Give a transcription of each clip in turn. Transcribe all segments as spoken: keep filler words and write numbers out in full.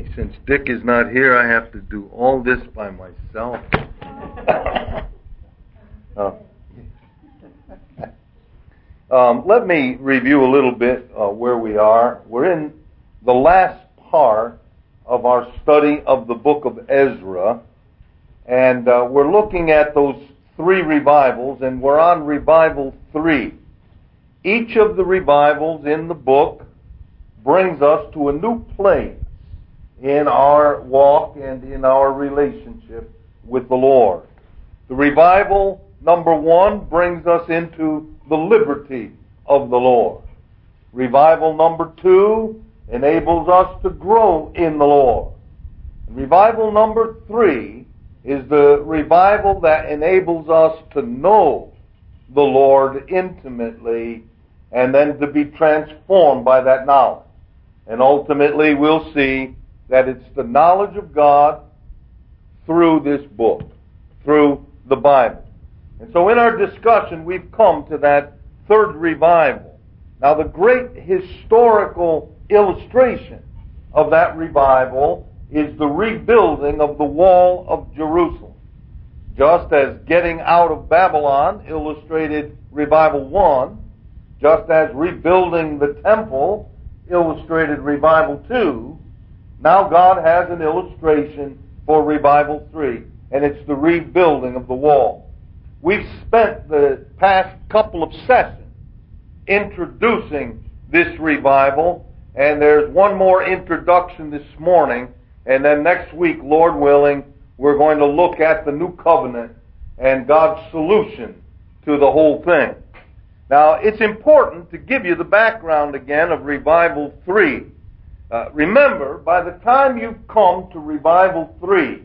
Okay, since Dick is not here, I have to do all this by myself. uh, um, let me review a little bit uh, where we are. We're in the last part of our study of the book of Ezra, and uh, we're looking at those three revivals, and we're on revival three. Each of the revivals in the book brings us to a new place in our walk and in our relationship with the Lord. The revival, number one, brings us into the liberty of the Lord. Revival number two enables us to grow in the Lord. And revival number three is the revival that enables us to know the Lord intimately and then to be transformed by that knowledge. And ultimately we'll see that it's the knowledge of God through this book, through the Bible. And so in our discussion, we've come to that third revival. Now, the great historical illustration of that revival is the rebuilding of the wall of Jerusalem. Just as getting out of Babylon illustrated revival one, just as rebuilding the temple illustrated revival two, now God has an illustration for revival three, and it's the rebuilding of the wall. We've spent the past couple of sessions introducing this revival, and there's one more introduction this morning, and then next week, Lord willing, we're going to look at the new covenant and God's solution to the whole thing. Now, it's important to give you the background again of revival three. Uh, remember, by the time you've come to revival three,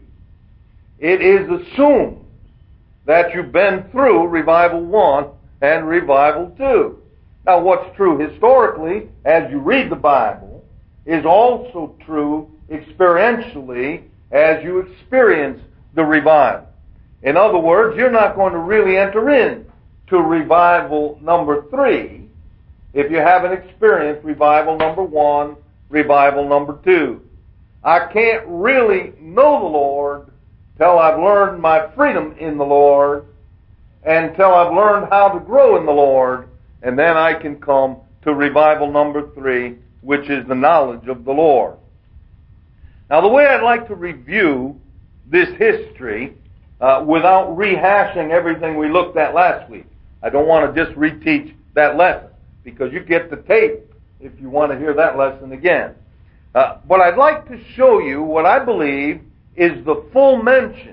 it is assumed that you've been through revival one and revival two. Now, what's true historically, as you read the Bible, is also true experientially as you experience the revival. In other words, you're not going to really enter in to revival number three if you haven't experienced revival number one, revival number two. I can't really know the Lord till I've learned my freedom in the Lord and till I've learned how to grow in the Lord, and then I can come to revival number three, which is the knowledge of the Lord. Now, the way I'd like to review this history uh, without rehashing everything we looked at last week, I don't want to just reteach that lesson, because you get the tape if you want to hear that lesson again. Uh, but I'd like to show you what I believe is the full mention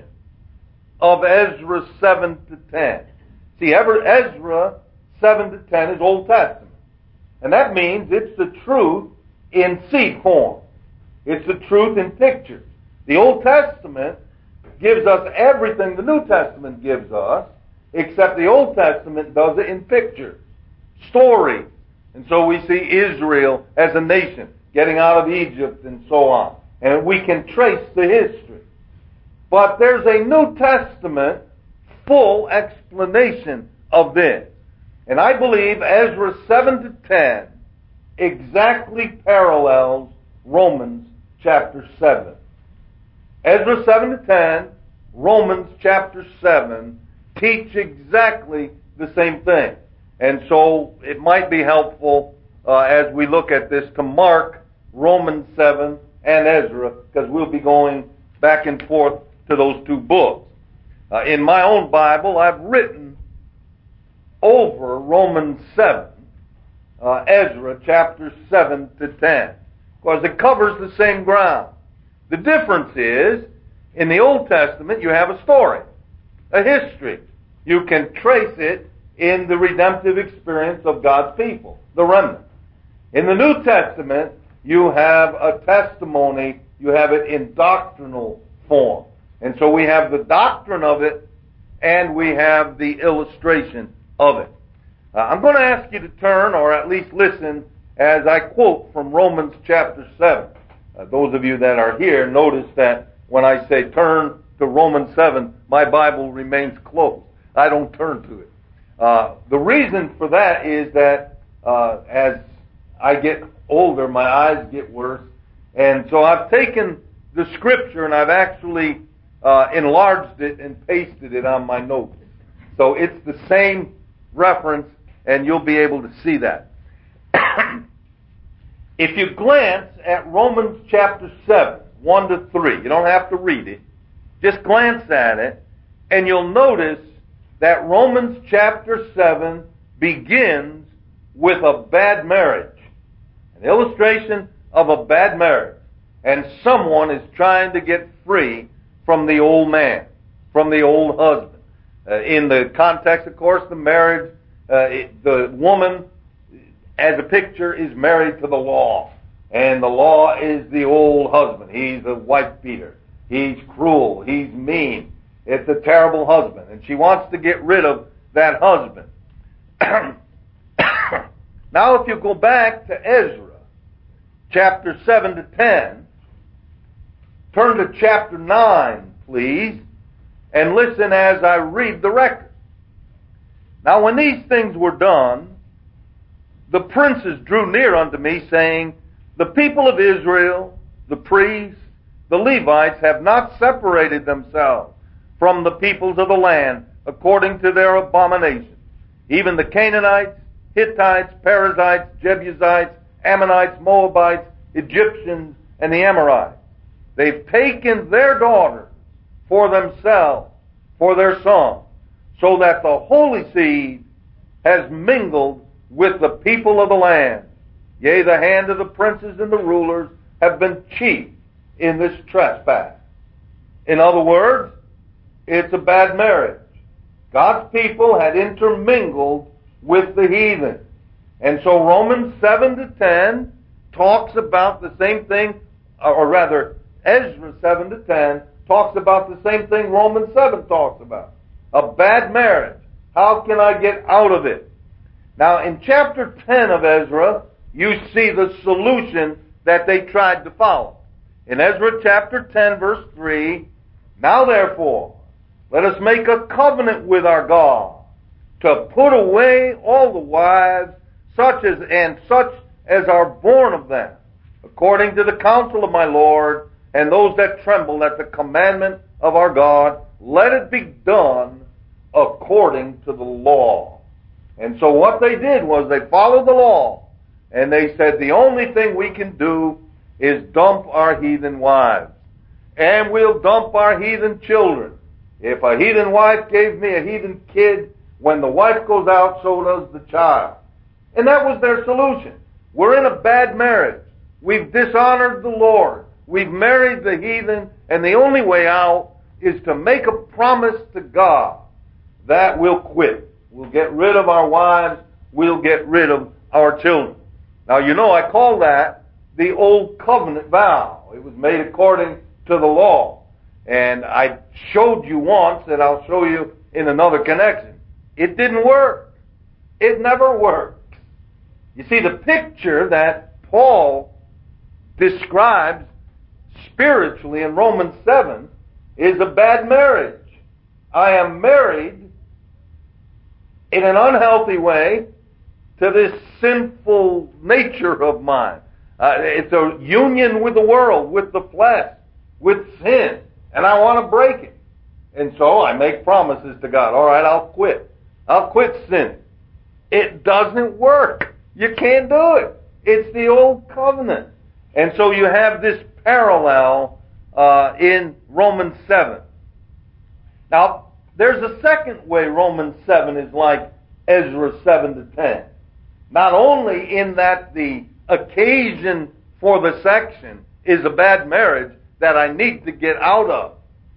of Ezra seven to ten. See, Ezra seven to ten is Old Testament. And that means it's the truth in seed form. It's the truth in pictures. The Old Testament gives us everything the New Testament gives us, except the Old Testament does it in pictures, stories. And so we see Israel as a nation getting out of Egypt and so on. And we can trace the history. But there's a New Testament full explanation of this. And I believe Ezra seven to ten exactly parallels Romans chapter seven. Ezra seven to ten, Romans chapter seven teach exactly the same thing. And so it might be helpful uh, as we look at this to mark Romans seven and Ezra, because we'll be going back and forth to those two books. Uh, in my own Bible, I've written over Romans seven, uh, Ezra chapter seven to ten, because it covers the same ground. The difference is, in the Old Testament, you have a story, a history. You can trace it in the redemptive experience of God's people, the remnant. In the New Testament, you have a testimony, you have it in doctrinal form. And so we have the doctrine of it, and we have the illustration of it. Uh, I'm going to ask you to turn, or at least listen, as I quote from Romans chapter seven. Uh, those of you that are here, notice that when I say turn to Romans seven, my Bible remains closed. I don't turn to it. Uh, the reason for that is that uh, as I get older, my eyes get worse, And so I've taken the scripture and I've actually uh, enlarged it and pasted it on my notes. So it's the same reference, and you'll be able to see that. If you glance at Romans chapter seven, one to three, you don't have to read it, just glance at it, and you'll notice that Romans chapter seven begins with a bad marriage, an illustration of a bad marriage, and someone is trying to get free from the old man, from the old husband. Uh, in the context, of course, the marriage, uh, it, the woman, as a picture, is married to the law. And the law is the old husband. He's a wife beater. He's cruel. He's mean. It's a terrible husband. And she wants to get rid of that husband. Now, if you go back to Ezra, chapter seven to ten, turn to chapter nine, please, and listen as I read the record. Now, when these things were done, the princes drew near unto me, saying, the people of Israel, the priests, the Levites, have not separated themselves from the peoples of the land according to their abominations. Even the Canaanites, Hittites, Perizzites, Jebusites, Ammonites, Moabites, Egyptians, and the Amorites. They've taken their daughters for themselves, for their sons, so that the holy seed has mingled with the people of the land. Yea, the hand of the princes and the rulers have been chief in this trespass. In other words, it's a bad marriage. God's people had intermingled with the heathen. And so Romans seven to ten talks about the same thing, or rather, Ezra seven to ten talks about the same thing Romans seven talks about. A bad marriage. How can I get out of it? Now, in chapter ten of Ezra, you see the solution that they tried to follow. In Ezra chapter ten, verse three, now therefore, let us make a covenant with our God to put away all the wives, such as and such as are born of them, according to the counsel of my Lord, and those that tremble at the commandment of our God, let it be done according to the law. And so what they did was they followed the law, and they said the only thing we can do is dump our heathen wives, and we'll dump our heathen children. If a heathen wife gave me a heathen kid, when the wife goes out, so does the child. And that was their solution. We're in a bad marriage. We've dishonored the Lord. We've married the heathen, and the only way out is to make a promise to God that we'll quit. We'll get rid of our wives. We'll get rid of our children. Now, you know, I call that the Old Covenant vow. It was made according to the law. And I showed you once, and I'll show you in another connection. It didn't work. It never worked. You see, the picture that Paul describes spiritually in Romans seven is a bad marriage. I am married in an unhealthy way to this sinful nature of mine. Uh, it's a union with the world, with the flesh, with sin, and I want to break it. And so I make promises to God. All right, I'll quit. I'll quit sinning. It doesn't work. You can't do it. It's the old covenant. And so you have this parallel uh, in Romans seven. Now, there's a second way Romans seven is like Ezra seven to ten. Not only in that the occasion for the section is a bad marriage that I need to get out of,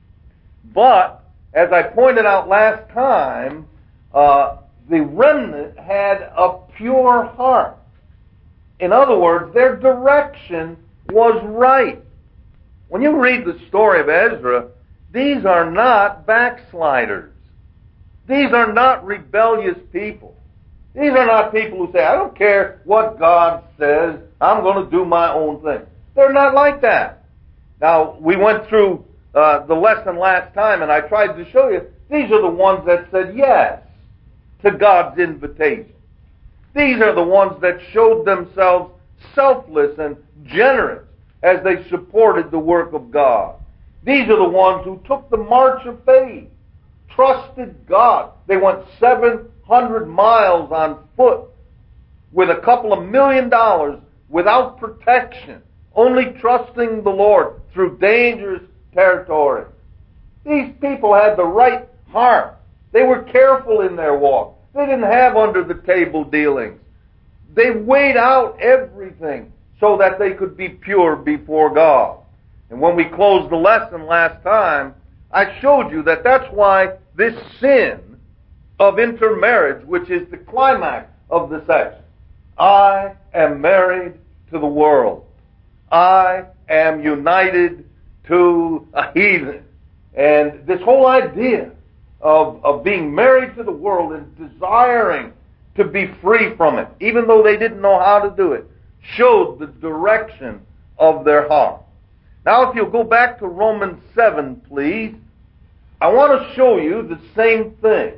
but, as I pointed out last time, uh, the remnant had a pure heart. In other words, their direction was right. When you read the story of Ezra, these are not backsliders. These are not rebellious people. These are not people who say, I don't care what God says, I'm going to do my own thing. They're not like that. Now, we went through uh, the lesson last time, and I tried to show you, these are the ones that said yes to God's invitation. These are the ones that showed themselves selfless and generous as they supported the work of God. These are the ones who took the march of faith, trusted God. They went seven hundred miles on foot with a couple of million dollars without protection, only trusting the Lord through dangerous territory. These people had the right heart. They were careful in their walk. They didn't have under-the-table dealings. They weighed out everything so that they could be pure before God. And when we closed the lesson last time, I showed you that that's why this sin of intermarriage, which is the climax of the section, I am married to the world. I am united to a heathen. And this whole idea of, of being married to the world and desiring to be free from it, even though they didn't know how to do it, showed the direction of their heart. Now, if you'll go back to Romans seven, please, I want to show you the same thing.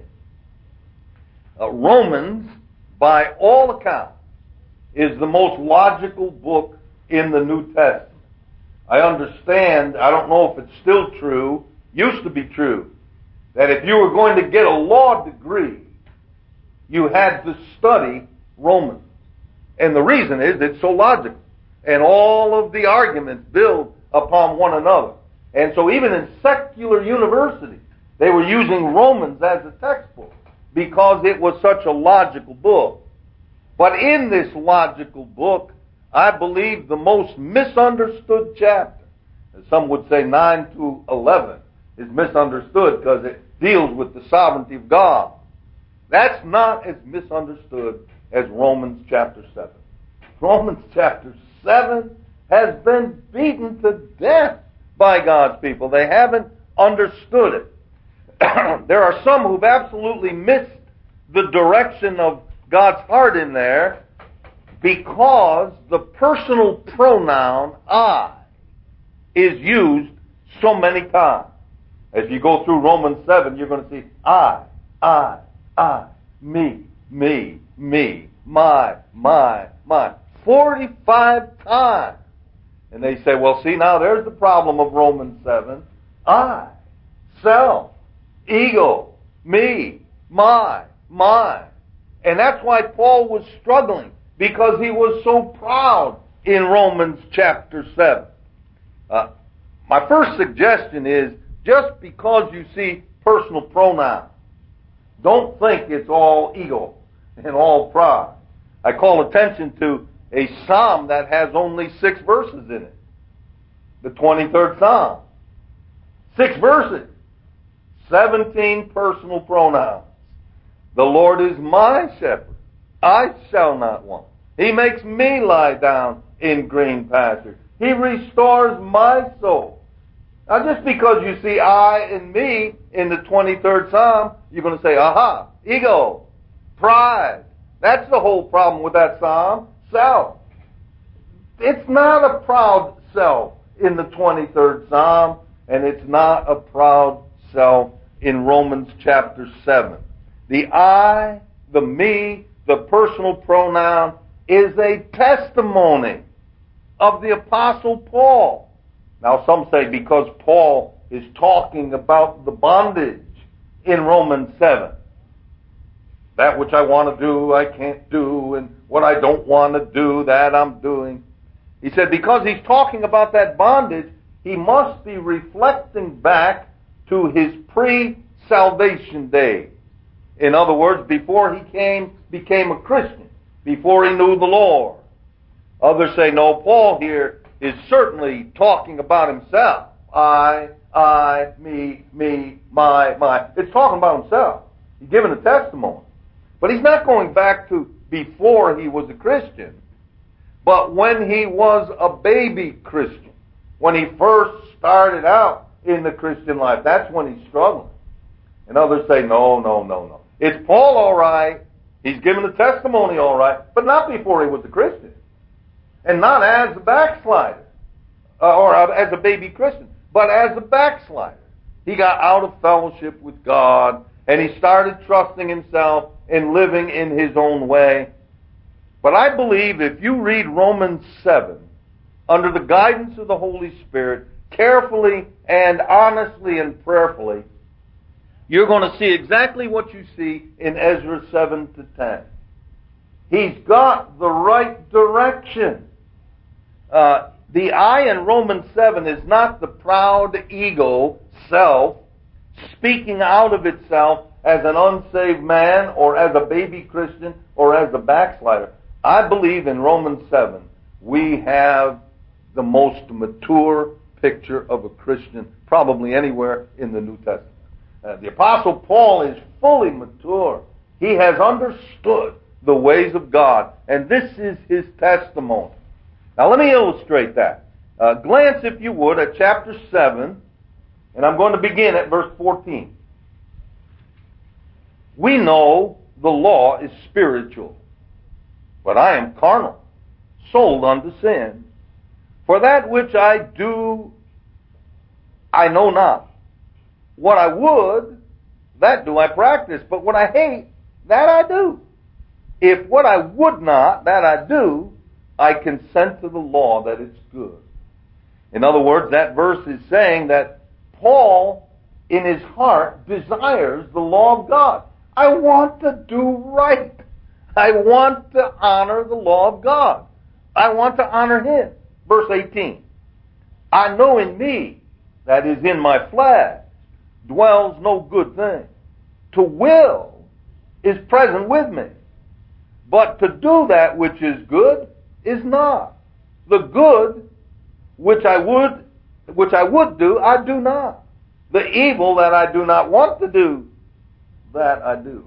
Uh, Romans, by all accounts, is the most logical book in the New Testament. I understand, I don't know if it's still true, used to be true, that if you were going to get a law degree, you had to study Romans. And the reason is it's so logical. And all of the arguments build upon one another. And so even in secular universities, they were using Romans as a textbook because it was such a logical book. But in this logical book, I believe the most misunderstood chapter, as some would say nine to eleven, is misunderstood because it deals with the sovereignty of God. That's not as misunderstood as Romans chapter seven. Romans chapter seven has been beaten to death by God's people. They haven't understood it. There are some who've absolutely missed the direction of God's heart in there because the personal pronoun I is used so many times. As you go through Romans seven, you're going to see I, I, I, me, me, me, my, my, my. forty-five times. And they say, well, see, now there's the problem of Romans seven. I, self, ego, me, my, my. And that's why Paul was struggling, because he was so proud in Romans chapter seven. Uh, my first suggestion is, just because you see personal pronouns, don't think it's all ego and all pride. I call attention to a psalm that has only six verses in it. The twenty-third Psalm. Six verses. Seventeen personal pronouns. The Lord is my shepherd. I shall not want. He makes me lie down in green pastures. He restores my soul. Now, just because you see I and me in the twenty-third Psalm, you're going to say, aha, ego, pride. That's the whole problem with that Psalm. Self. It's not a proud self in the twenty-third Psalm, and it's not a proud self in Romans chapter seven. The I, the me, the personal pronoun is a testimony of the Apostle Paul. Now, some say because Paul is talking about the bondage in Romans seven. That which I want to do, I can't do, and what I don't want to do, that I'm doing. He said because he's talking about that bondage, he must be reflecting back to his pre-salvation day. In other words, before he came, became a Christian, before he knew the Lord. Others say, no, Paul here is certainly talking about himself. I, I, me, me, my, my. It's talking about himself. He's giving a testimony. But he's not going back to before he was a Christian, but when he was a baby Christian, when he first started out in the Christian life. That's when he's struggling. And others say, no, no, no, no. It's Paul all right. He's given a testimony all right, but not before he was a Christian. And not as a backslider, uh, or as a baby Christian, but as a backslider. He got out of fellowship with God, and he started trusting himself and living in his own way. But I believe if you read Romans seven under the guidance of the Holy Spirit, carefully and honestly and prayerfully, you're going to see exactly what you see in Ezra seven to ten. He's got the right direction. Uh, the I in Romans seven is not the proud ego self speaking out of itself as an unsaved man or as a baby Christian or as a backslider. I believe in Romans seven we have the most mature picture of a Christian probably anywhere in the New Testament. Uh, the Apostle Paul is fully mature. He has understood the ways of God, and this is his testimony. Now let me illustrate that. Uh, glance, if you would, at chapter seven, and I'm going to begin at verse fourteen. We know the law is spiritual, but I am carnal, sold unto sin. For that which I do, I know not. What I would, that do I practice, but what I hate, that I do. If what I would not, that I do, I consent to the law that it's good. In other words, that verse is saying that Paul, in his heart, desires the law of God. I want to do right. I want to honor the law of God. I want to honor Him. Verse eighteen. I know in me, that is in my flesh, dwells no good thing. To will is present with me. But to do that which is good is not. The good which I would which I would do, I do not. The evil that I do not want to do, that I do.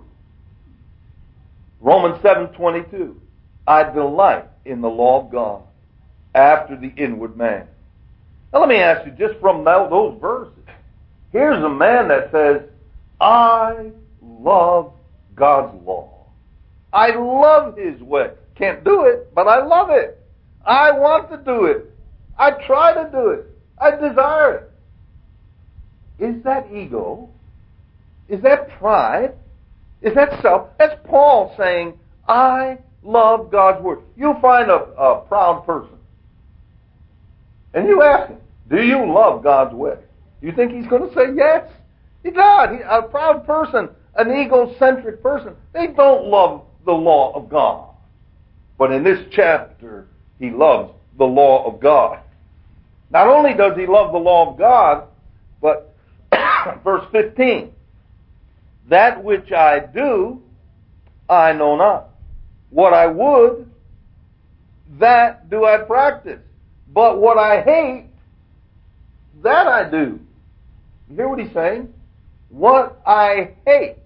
Romans seven twenty-two. I delight in the law of God after the inward man. Now let me ask you, just from those verses, here's a man that says, I love God's law. I love His way. Can't do it, but I love it. I want to do it. I try to do it. I desire it. Is that ego? Is that pride? Is that self? That's Paul saying, I love God's Word. You'll find a, a proud person. And you ask him, do you love God's way? You think he's going to say yes? He does. He, a proud person, an egocentric person, they don't love the law of God. But in this chapter, he loves the law of God. Not only does he love the law of God, but verse fifteen, that which I do, I know not. What I would, that do I practice. But what I hate, that I do. You hear what he's saying? What I hate,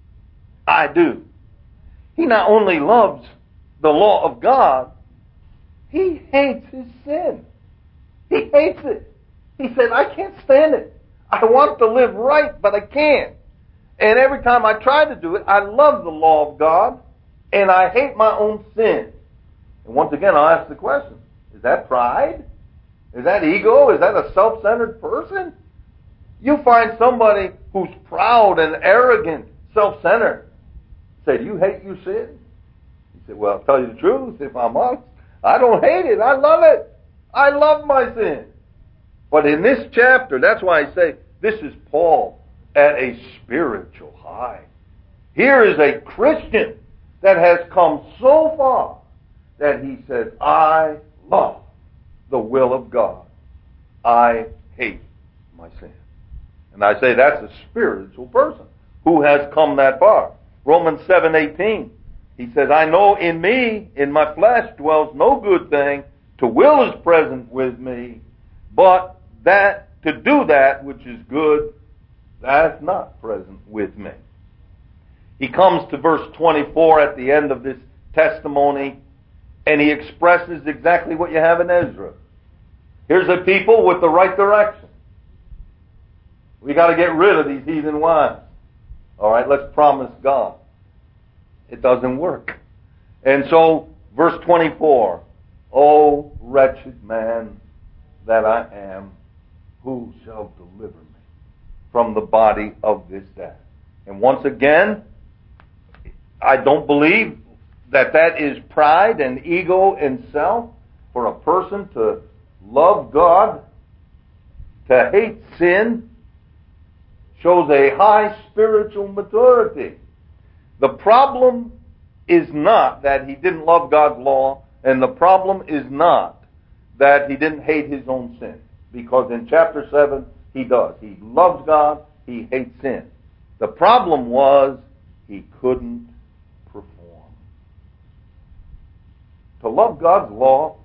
I do. He not only loves the law of God, he hates his sin. He hates it. He said, I can't stand it. I want to live right, but I can't. And every time I try to do it, I love the law of God, and I hate my own sin. And once again, I'll ask the question, is that pride? Is that ego? Is that a self-centered person? You find somebody who's proud and arrogant, self-centered. Say, do you hate your sin? He said, well, I'll tell you the truth, if I'm honest. I don't hate it. I love it. I love my sin. But in this chapter, that's why I say, this is Paul at a spiritual high. Here is a Christian that has come so far that he says, I love the will of God. I hate my sin. And I say that's a spiritual person who has come that far. Romans seven eighteen, he says, I know in me, in my flesh, dwells no good thing. To will is present with me, but that to do that which is good, that's not present with me. He comes to verse twenty-four at the end of this testimony, and he expresses exactly what you have in Ezra. Here's a people with the right direction. We got to get rid of these heathen wives. All right, let's promise God. It doesn't work. And so, verse twenty-four, O wretched man that I am, who shall deliver me from the body of this death? And once again, I don't believe that that is pride and ego and self for a person to love God, to hate sin, shows a high spiritual maturity. The problem is not that he didn't love God's law, and the problem is not that he didn't hate his own sin. Because in chapter seven, he does. He loves God, he hates sin. The problem was he couldn't perform. To love God's law,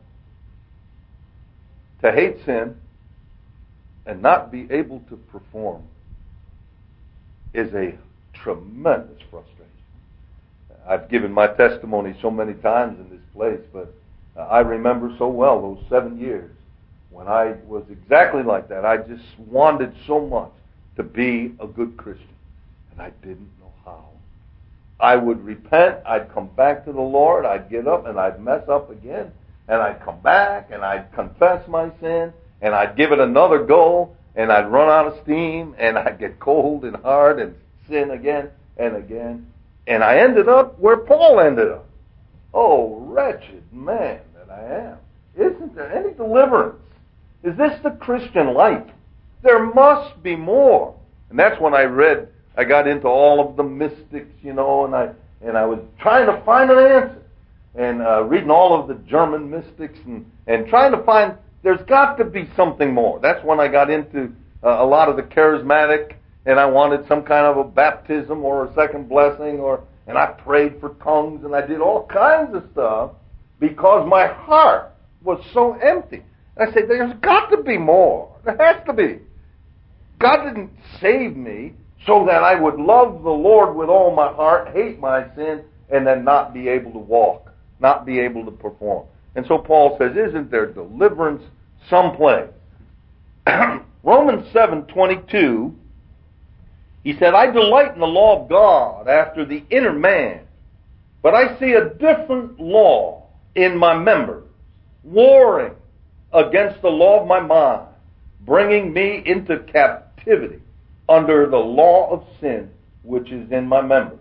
to hate sin, and not be able to perform is a tremendous frustration. I've given my testimony so many times in this place, but uh, I remember so well those seven years when I was exactly like that. I just wanted so much to be a good Christian, and I didn't know how. I would repent, I'd come back to the Lord, I'd get up and I'd mess up again, and I'd come back and I'd confess my sin, and I'd give it another go, and I'd run out of steam, and I'd get cold and hard and sin again and again. And I ended up where Paul ended up. Oh, wretched man that I am. Isn't there any deliverance? Is this the Christian life? There must be more. And that's when I read, I got into all of the mystics, you know, and I and I was trying to find an answer. And uh, reading all of the German mystics and, and trying to find, there's got to be something more. That's when I got into uh, a lot of the charismatic, and I wanted some kind of a baptism or a second blessing, or and I prayed for tongues, and I did all kinds of stuff because my heart was so empty. I said, there's got to be more. There has to be. God didn't save me so that I would love the Lord with all my heart, hate my sin, and then not be able to walk, not be able to perform. And so Paul says, isn't there deliverance someplace? Romans seven twenty-two, he said, I delight in the law of God after the inner man, but I see a different law in my members, warring against the law of my mind, bringing me into captivity under the law of sin which is in my members.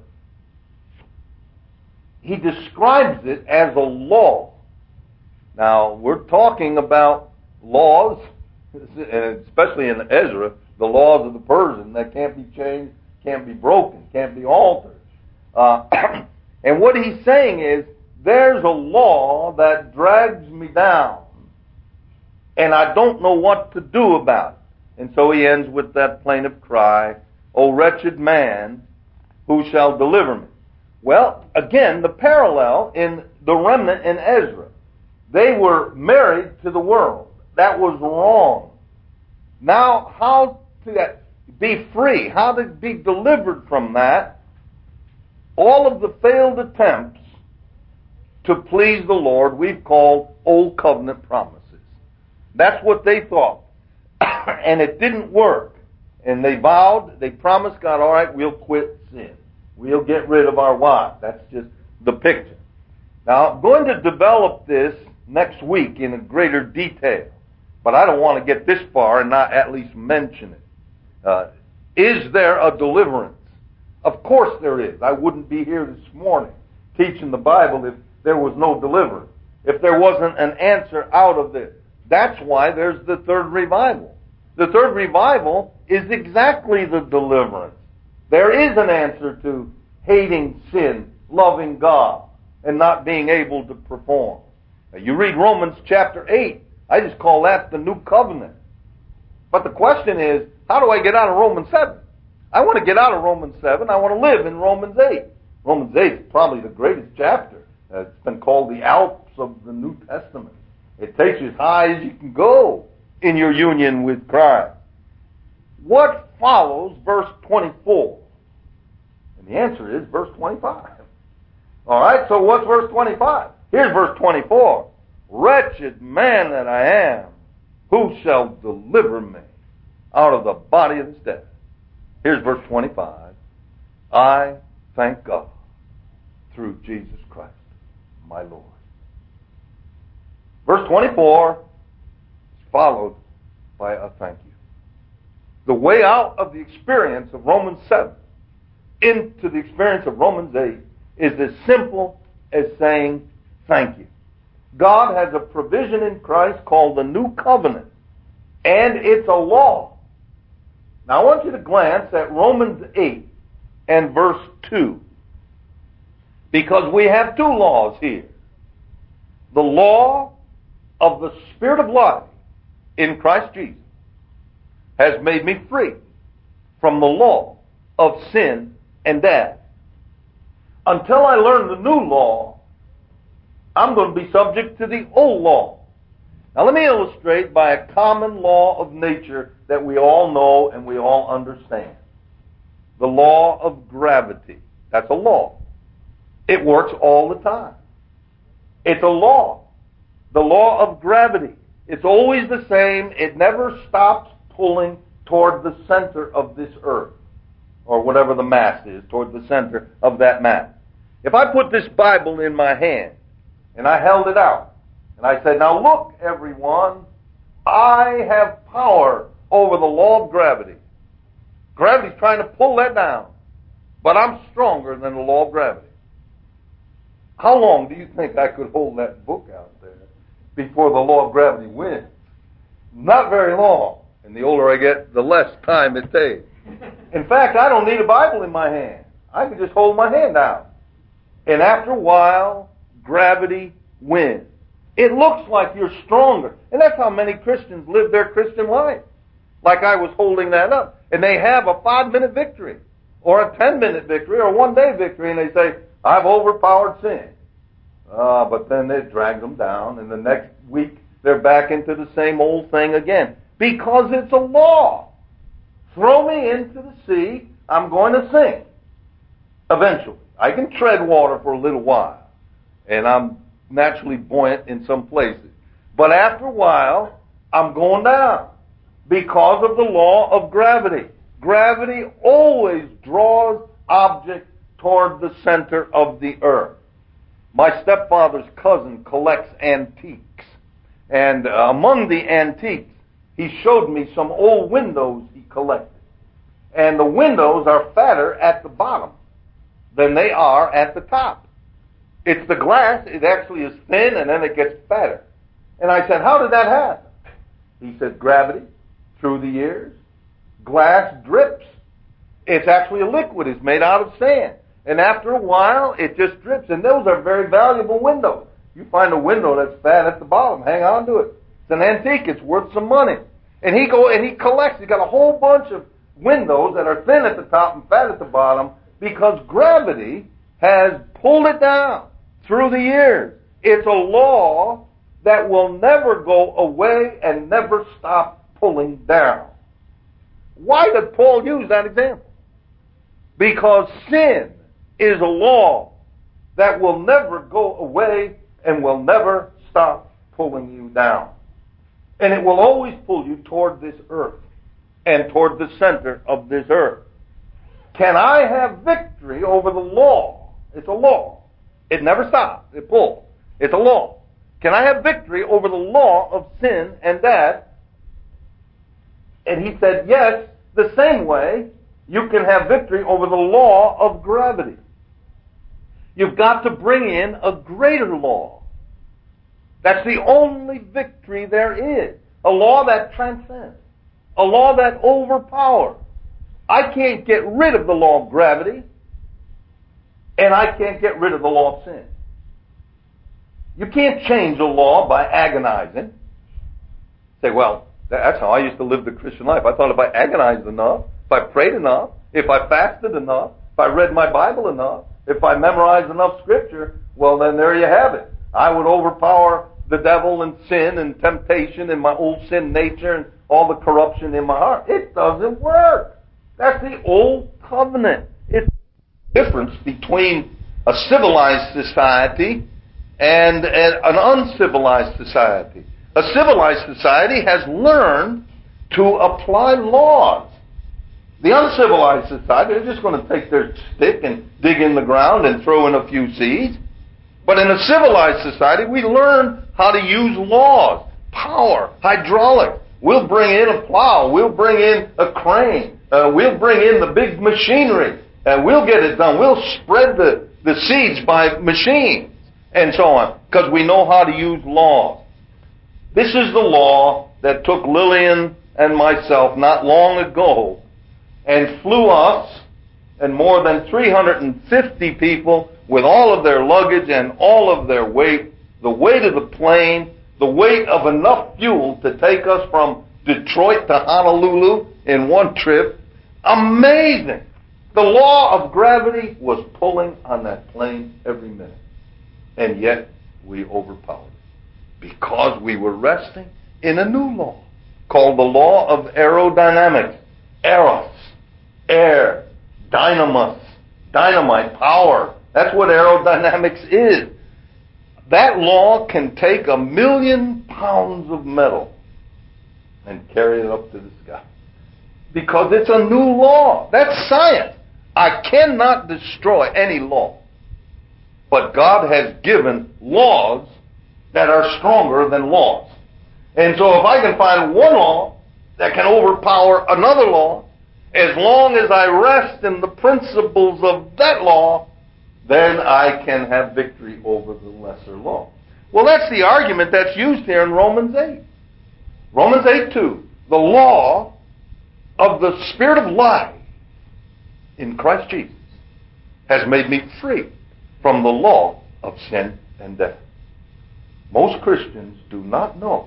He describes it as a law. Now, we're talking about laws, especially in Ezra, the laws of the Persian that can't be changed, can't be broken, can't be altered. Uh, and what he's saying is, there's a law that drags me down, and I don't know what to do about it. And so he ends with that plaintive cry, O wretched man, who shall deliver me? Well, again, the parallel in the remnant in Ezra. They were married to the world. That was wrong. Now, how to be free, how to be delivered from that, all of the failed attempts to please the Lord we've called Old Covenant promises. That's what they thought. And it didn't work. And they vowed, they promised God, all right, we'll quit sin. We'll get rid of our wives. That's just the picture. Now, I'm going to develop this next week in a greater detail. But I don't want to get this far and not at least mention it. Uh, is there a deliverance? Of course there is. I wouldn't be here this morning teaching the Bible if there was no deliverance, if there wasn't an answer out of this. That's why there's the third revival. The third revival is exactly the deliverance. There is an answer to hating sin, loving God, and not being able to perform. Now, you read Romans chapter eight, I just call that the new covenant. But the question is, how do I get out of Romans seven? I want to get out of Romans seven. I want to live in Romans eight. Romans eight is probably the greatest chapter. Uh, it's been called the Alps of the New Testament. It takes you as high as you can go in your union with Christ. What follows verse twenty-four? And the answer is verse twenty-five. All right, so what's verse twenty-five? Here's verse twenty-four. Wretched man that I am, who shall deliver me out of the body of this death? Here's verse twenty-five. I thank God through Jesus Christ, my Lord. Verse twenty-four is followed by a thank you. The way out of the experience of Romans seven into the experience of Romans eight is as simple as saying thank you. God has a provision in Christ called the New Covenant, and it's a law. Now I want you to glance at Romans eight and verse two, because we have two laws here. The law of the Spirit of life in Christ Jesus has made me free from the law of sin and death. Until I learn the new law, I'm going to be subject to the old law. Now let me illustrate by a common law of nature that we all know and we all understand. The law of gravity. That's a law. It works all the time. It's a law. The law of gravity. It's always the same. It never stops pulling toward the center of this earth, or whatever the mass is, toward the center of that mass. If I put this Bible in my hand, and I held it out, and I said, now look, everyone, I have power over the law of gravity. Gravity's trying to pull that down, but I'm stronger than the law of gravity. How long do you think I could hold that book out there before the law of gravity wins? Not very long. And the older I get, the less time it takes. In fact, I don't need a Bible in my hand. I can just hold my hand out. And after a while, gravity wins. It looks like you're stronger. And that's how many Christians live their Christian life. Like I was holding that up. And they have a five-minute victory, or a ten-minute victory, or a one-day victory, and they say, I've overpowered sin. Uh, but then it drags them down, and the next week they're back into the same old thing again. Because it's a law. Throw me into the sea, I'm going to sink. Eventually. I can tread water for a little while, and I'm naturally buoyant in some places. But after a while, I'm going down because of the law of gravity. Gravity always draws objects toward the center of the earth. My stepfather's cousin collects antiques, and uh, among the antiques, he showed me some old windows he collected. And the windows are fatter at the bottom than they are at the top. It's the glass, it actually is thin, and then it gets fatter. And I said, how did that happen? He said, gravity, through the years. Glass drips. It's actually a liquid. It's made out of sand. And after a while, it just drips. And those are very valuable windows. You find a window that's fat at the bottom, hang on to it. It's an antique. It's worth some money. And he go and he collects. He's got a whole bunch of windows that are thin at the top and fat at the bottom because gravity has pulled it down through the years. It's a law that will never go away and never stop pulling down. Why did Paul use that example? Because sin is a law that will never go away and will never stop pulling you down. And it will always pull you toward this earth and toward the center of this earth. Can I have victory over the law? It's a law. It never stops. It pulls. It's a law. Can I have victory over the law of sin and death? And he said, yes, the same way you can have victory over the law of gravity. You've got to bring in a greater law. That's the only victory there is. A law that transcends. A law that overpowers. I can't get rid of the law of gravity, and I can't get rid of the law of sin. You can't change a law by agonizing. Say, well, that's how I used to live the Christian life. I thought if I agonized enough, if I prayed enough, if I fasted enough, if I read my Bible enough, if I memorized enough Scripture, well, then there you have it. I would overpower the devil and sin and temptation and my old sin nature and all the corruption in my heart. It doesn't work. That's the old covenant. It's the difference between a civilized society and an uncivilized society. A civilized society has learned to apply laws. The uncivilized society, they're just going to take their stick and dig in the ground and throw in a few seeds. But in a civilized society, we learn how to use laws, power, hydraulic. We'll bring in a plow. We'll bring in a crane. Uh, we'll bring in the big machinery. Uh, we'll get it done. We'll spread the, the seeds by machines. and so on, because we know how to use laws. This is the law that took Lillian and myself not long ago and flew us and more than three hundred fifty people with all of their luggage and all of their weight, the weight of the plane, the weight of enough fuel to take us from Detroit to Honolulu in one trip. Amazing! The law of gravity was pulling on that plane every minute. And yet we overpowered it because we were resting in a new law called the law of aerodynamics. Eros, air, dynamus, dynamite, power. That's what aerodynamics is. That law can take a million pounds of metal and carry it up to the sky. Because it's a new law. That's science. I cannot destroy any law. But God has given laws that are stronger than laws. And so if I can find one law that can overpower another law, as long as I rest in the principles of that law, then I can have victory over the lesser law. Well, that's the argument that's used here in Romans eight. Romans eight two. The law of the Spirit of life in Christ Jesus has made me free from the law of sin and death. Most Christians do not know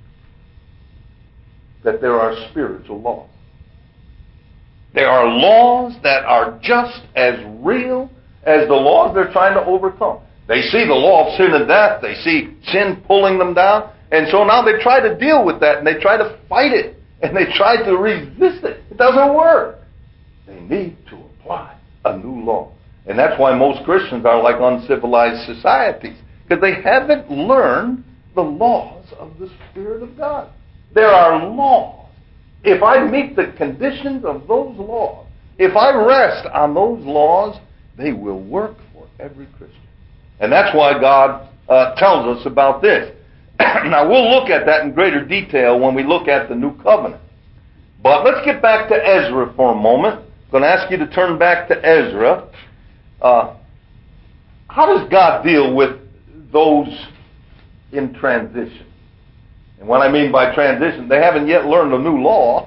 that there are spiritual laws. There are laws that are just as real as the laws they're trying to overcome. They see the law of sin and death. They see sin pulling them down. And so now they try to deal with that, and they try to fight it, and they try to resist it. It doesn't work. They need to apply a new law. And that's why most Christians are like uncivilized societies, because they haven't learned the laws of the Spirit of God. There are laws. If I meet the conditions of those laws, if I rest on those laws, they will work for every Christian. And that's why God uh, tells us about this. Now, we'll look at that in greater detail when we look at the New Covenant. But let's get back to Ezra for a moment. I'm going to ask you to turn back to Ezra. Uh, how does God deal with those in transition? And what I mean by transition, they haven't yet learned a new law,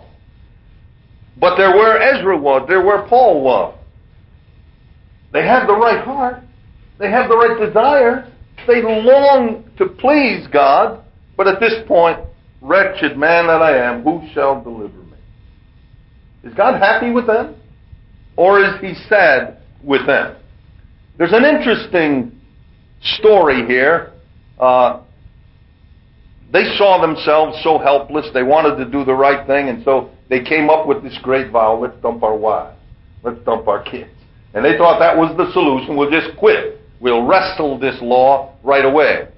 but they're where Ezra was, they're where Paul was. They have the right heart, they have the right desire, they long to please God, but at this point, wretched man that I am, who shall deliver me? Is God happy with them? Or is he sad with them? There's an interesting story here. Uh, they saw themselves so helpless, they wanted to do the right thing, and so they came up with this great vow: let's dump our wives, let's dump our kids. And they thought that was the solution. We'll just quit. We'll wrestle this law right away.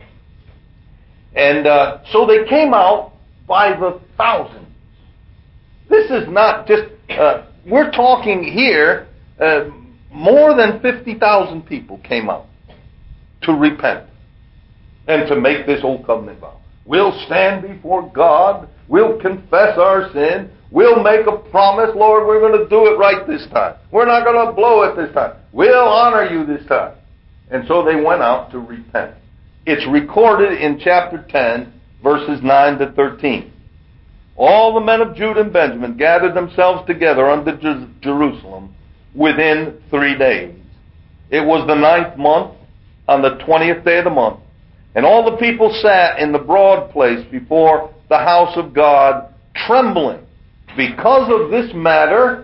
And uh, so they came out by the thousands. This is not just, uh, we're talking here, uh, more than fifty thousand people came out to repent and to make this old covenant vow. We'll stand before God. We'll confess our sin. We'll make a promise, Lord, we're going to do it right this time. We're not going to blow it this time. We'll honor you this time. And so they went out to repent. It's recorded in chapter ten, verses nine to thirteen. All the men of Judah and Benjamin gathered themselves together unto Jerusalem within three days. It was the ninth month, on the twentieth day of the month. And all the people sat in the broad place before the house of God, trembling because of this matter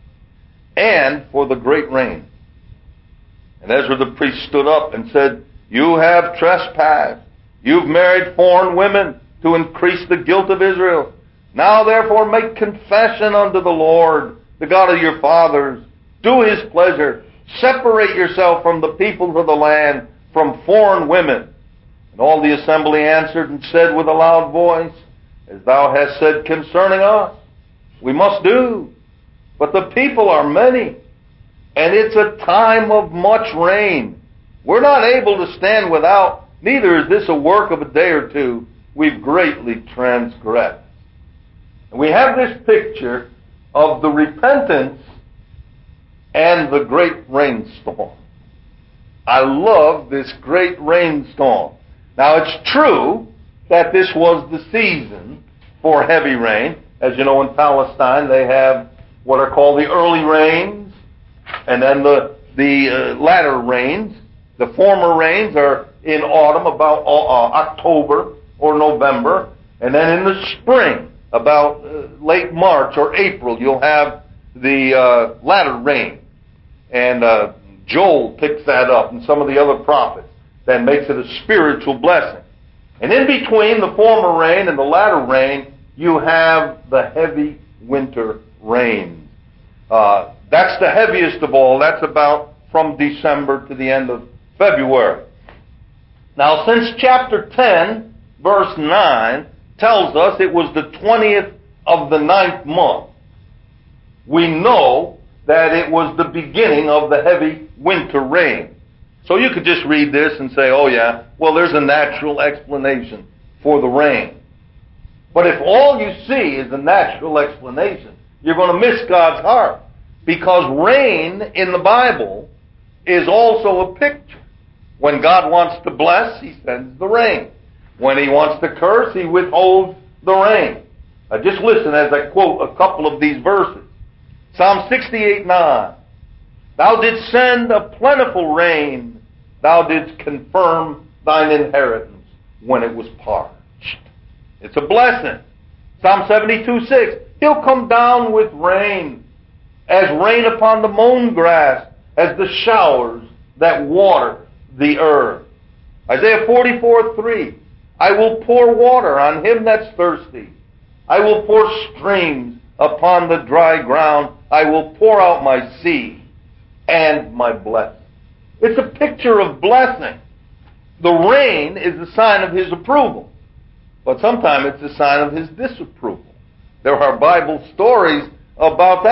and for the great rain. And Ezra the priest stood up and said, you have trespassed. You've married foreign women to increase the guilt of Israel. Now therefore make confession unto the Lord, the God of your fathers. Do his pleasure. Separate yourself from the peoples of the land, from foreign women. And all the assembly answered and said with a loud voice, as thou hast said concerning us, we must do. But the people are many, and it's a time of much rain. We're not able to stand without, neither is this a work of a day or two. We've greatly transgressed. And we have this picture of the repentance and the great rainstorm. I love this great rainstorm. Now, it's true that this was the season for heavy rain. As you know, in Palestine, they have what are called the early rains, and then the, the uh, latter rains. The former rains are in autumn, about uh, October or November, and then in the spring, about uh, late March or April, you'll have the uh, latter rain. And uh, Joel picks that up, and some of the other prophets. That makes it a spiritual blessing. And in between the former rain and the latter rain, you have the heavy winter rain. Uh, that's the heaviest of all. That's about from December to the end of February. Now, since chapter ten, verse nine, tells us it was the twentieth of the ninth month, we know that it was the beginning of the heavy winter rain. So you could just read this and say, oh yeah, well there's a natural explanation for the rain. But if all you see is a natural explanation, you're going to miss God's heart. Because rain in the Bible is also a picture. When God wants to bless, He sends the rain. When He wants to curse, He withholds the rain. Now just listen as I quote a couple of these verses. Psalm sixty-eight nine. Thou didst send a plentiful rain. Thou didst confirm thine inheritance when it was parched. It's a blessing. Psalm seventy-two six. He'll come down with rain, as rain upon the mown grass, as the showers that water the earth. Isaiah forty-four three. I will pour water on him that's thirsty. I will pour streams upon the dry ground. I will pour out my seed and my blessing. It's a picture of blessing. The rain is a sign of His approval, but sometimes it's a sign of His disapproval. There are Bible stories about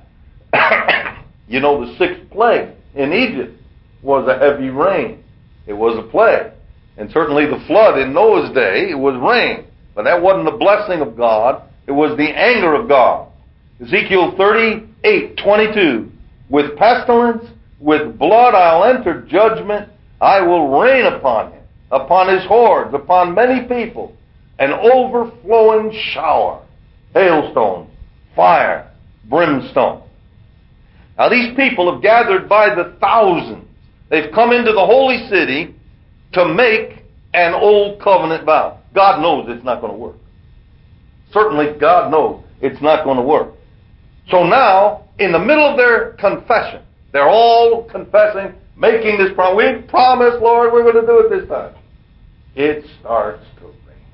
that. You know, the sixth plague in Egypt was a heavy rain. It was a plague. And certainly the flood in Noah's day, it was rain. But that wasn't the blessing of God. It was the anger of God. Ezekiel thirty-eight twenty-two. With pestilence, with blood I'll enter judgment. I will rain upon him, upon his hordes, upon many people, an overflowing shower, hailstones, fire, brimstone. Now these people have gathered by the thousands. They've come into the holy city to make an old covenant vow. God knows it's not going to work. Certainly God knows it's not going to work. So now, in the middle of their confession, they're all confessing, making this promise. We promise, Lord, we're going to do it this time. It starts to rain.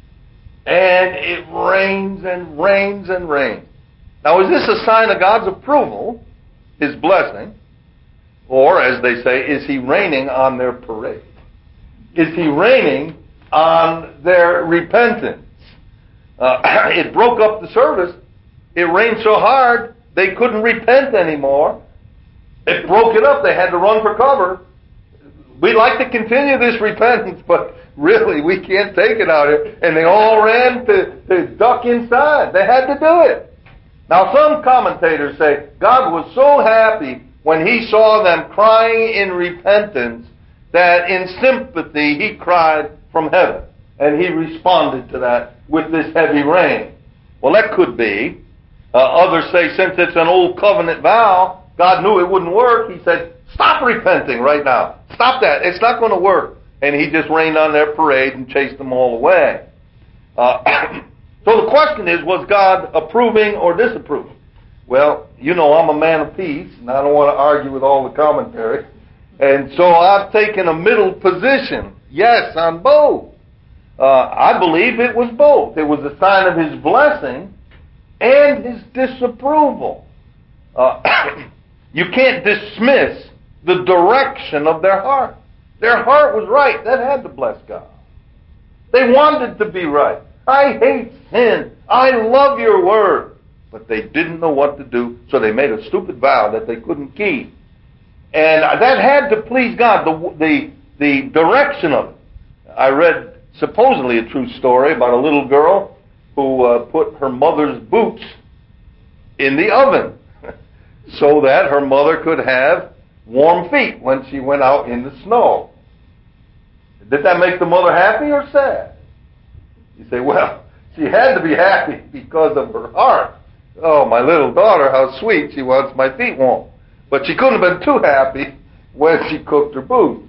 And it rains and rains and rains. Now, is this a sign of God's approval, His blessing? Or, as they say, is He raining on their parade? Is He raining on their repentance? Uh, it broke up the service. It rained so hard, they couldn't repent anymore. It broke it up. They had to run for cover. We'd like to continue this repentance, but really, we can't take it out here. And they all ran to, to duck inside. They had to do it. Now, some commentators say God was so happy when He saw them crying in repentance that in sympathy He cried from heaven. And He responded to that with this heavy rain. Well, that could be. Uh, others say since it's an old covenant vow, God knew it wouldn't work. He said, stop repenting right now. Stop that. It's not going to work. And He just rained on their parade and chased them all away. Uh, so the question is, was God approving or disapproving? Well, you know I'm a man of peace, and I don't want to argue with all the commentary. And so I've taken a middle position. Yes, on both. Uh, I believe it was both. It was a sign of His blessing and His disapproval. Uh, you can't dismiss the direction of their heart. Their heart was right. That had to bless God. They wanted to be right. I hate sin. I love your word. But they didn't know what to do, so they made a stupid vow that they couldn't keep. And that had to please God, the, the, the direction of it. I read supposedly a true story about a little girl who uh, put her mother's boots in the oven so that her mother could have warm feet when she went out in the snow. Did that make the mother happy or sad? You say, well, she had to be happy because of her heart. Oh, my little daughter, how sweet, she wants my feet warm. But she couldn't have been too happy when she cooked her food.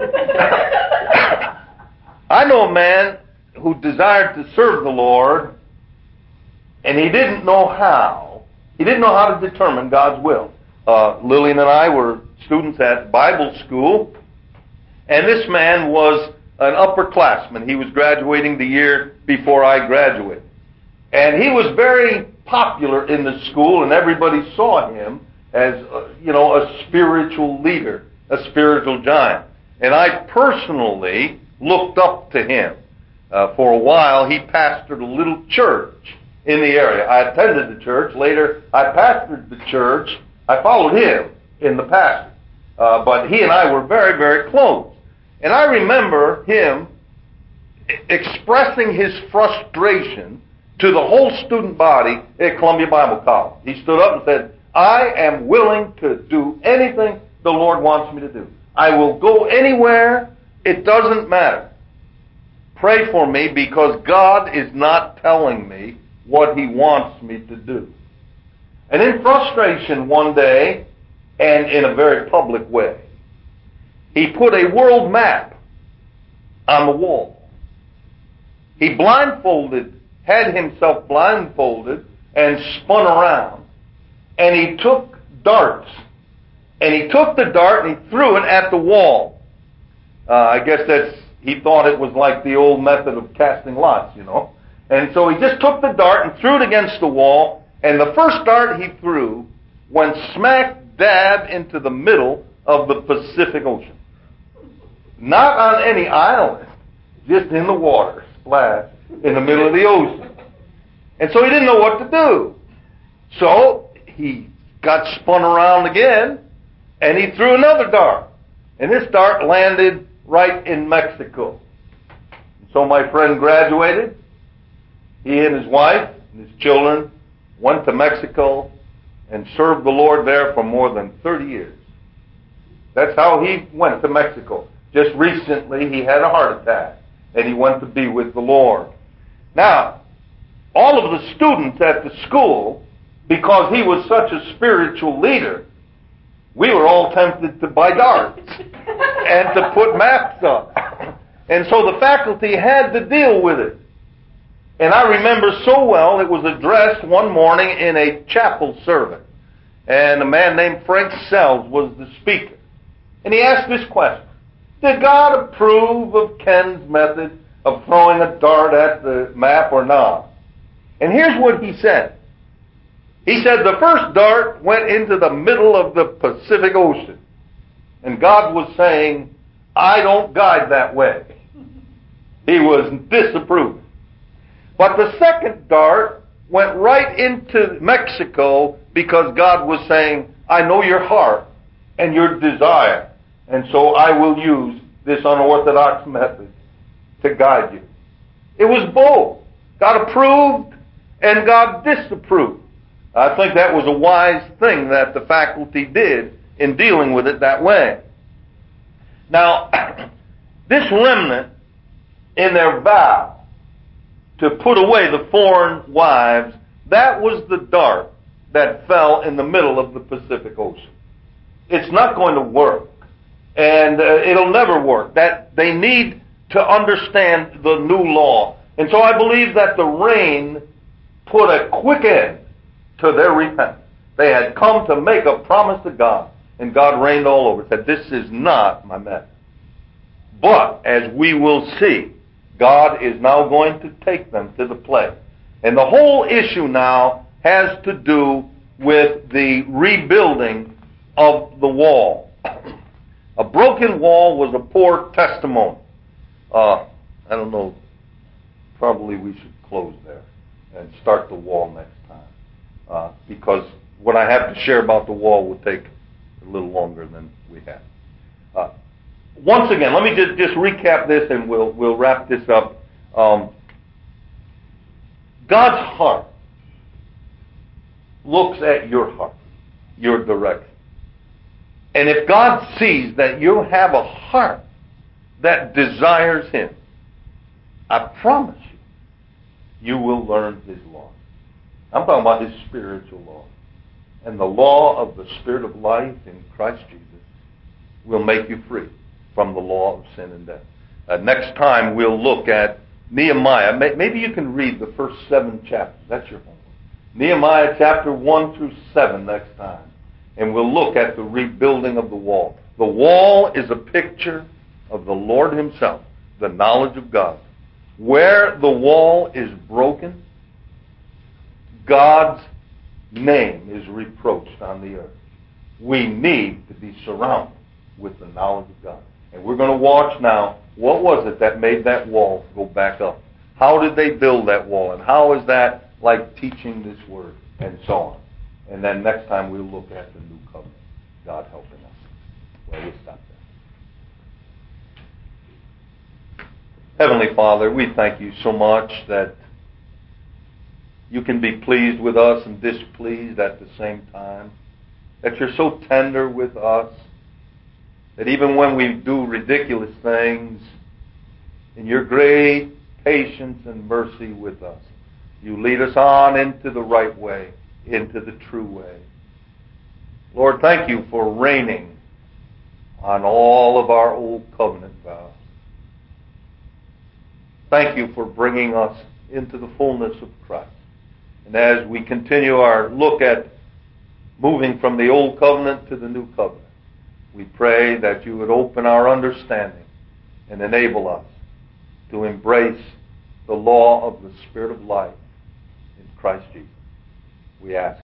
I know a man who desired to serve the Lord, and he didn't know how. He didn't know how to determine God's will. Uh, Lillian and I were students at Bible school, and this man was an upperclassman. He was graduating the year before I graduated. And he was very popular in the school, and everybody saw him as, uh, you know, a spiritual leader, a spiritual giant. And I personally looked up to him. Uh, for a while, he pastored a little church in the area. I attended the church. Later, I pastored the church. I followed him in the pastor. Uh, but he and I were very, very close. And I remember him expressing his frustration to the whole student body at Columbia Bible College. He stood up and said, I am willing to do anything the Lord wants me to do. I will go anywhere. It doesn't matter. Pray for me because God is not telling me what He wants me to do. And in frustration one day, and in a very public way, he put a world map on the wall. He blindfolded, had himself blindfolded and spun around, and he took darts. And he took the dart and he threw it at the wall. Uh, I guess that's, he thought it was like the old method of casting lots, you know. And so he just took the dart and threw it against the wall, and the first dart he threw went smack dab into the middle of the Pacific Ocean. Not on any island, just in the water, splash, in the middle of the ocean. And so he didn't know what to do. So he got spun around again, and he threw another dart. And this dart landed right in Mexico. So my friend graduated. He and his wife and his children went to Mexico and served the Lord there for more than thirty years. That's how he went to Mexico. Just recently he had a heart attack, and he went to be with the Lord. Now, all of the students at the school, because he was such a spiritual leader, we were all tempted to buy darts and to put maps up. And so the faculty had to deal with it. And I remember so well, it was addressed one morning in a chapel service. And a man named Frank Sells was the speaker. And he asked this question: did God approve of Ken's method of throwing a dart at the map or not? And here's what he said. He said the first dart went into the middle of the Pacific Ocean. And God was saying, I don't guide that way. He was disapproving. But the second dart went right into Mexico because God was saying, I know your heart and your desire, and so I will use this unorthodox method to guide you. It was both. God approved and God disapproved. I think that was a wise thing that the faculty did in dealing with it that way. Now, this remnant, in their vow to put away the foreign wives, that was the dart that fell in the middle of the Pacific Ocean. It's not going to work, and uh, it'll never work. That they need to understand the new law. And so I believe that the rain put a quick end to their repentance. They had come to make a promise to God, and God rained all over it, said, this is not my method. But, as we will see, God is now going to take them to the place. And the whole issue now has to do with the rebuilding of the wall. A broken wall was a poor testimony. Uh, I don't know, probably we should close there and start the wall next time. Uh, because what I have to share about the wall will take a little longer than we have. Uh, once again, let me just, just recap this and we'll, we'll wrap this up. Um, God's heart looks at your heart, your direction. And if God sees that you have a heart that desires Him, I promise you, you will learn His law. I'm talking about His spiritual law. And the law of the Spirit of life in Christ Jesus will make you free from the law of sin and death. Uh, next time we'll look at Nehemiah. Maybe you can read the first seven chapters. That's your homework. Nehemiah chapter one through seven next time. And we'll look at the rebuilding of the wall. The wall is a picture of the Lord Himself, the knowledge of God. Where the wall is broken, God's name is reproached on the earth. We need to be surrounded with the knowledge of God. And we're going to watch now, what was it that made that wall go back up? How did they build that wall? And how is that like teaching this word? And so on. And then next time we'll look at the new covenant. God helping us. Well, we'll stop there. Heavenly Father, we thank You so much that You can be pleased with us and displeased at the same time. That You're so tender with us. That even when we do ridiculous things, in Your great patience and mercy with us, You lead us on into the right way, into the true way. Lord, thank You for reigning on all of our old covenant vows. Thank You for bringing us into the fullness of Christ. And as we continue our look at moving from the old covenant to the new covenant, we pray that You would open our understanding and enable us to embrace the law of the Spirit of life in Christ Jesus. We ask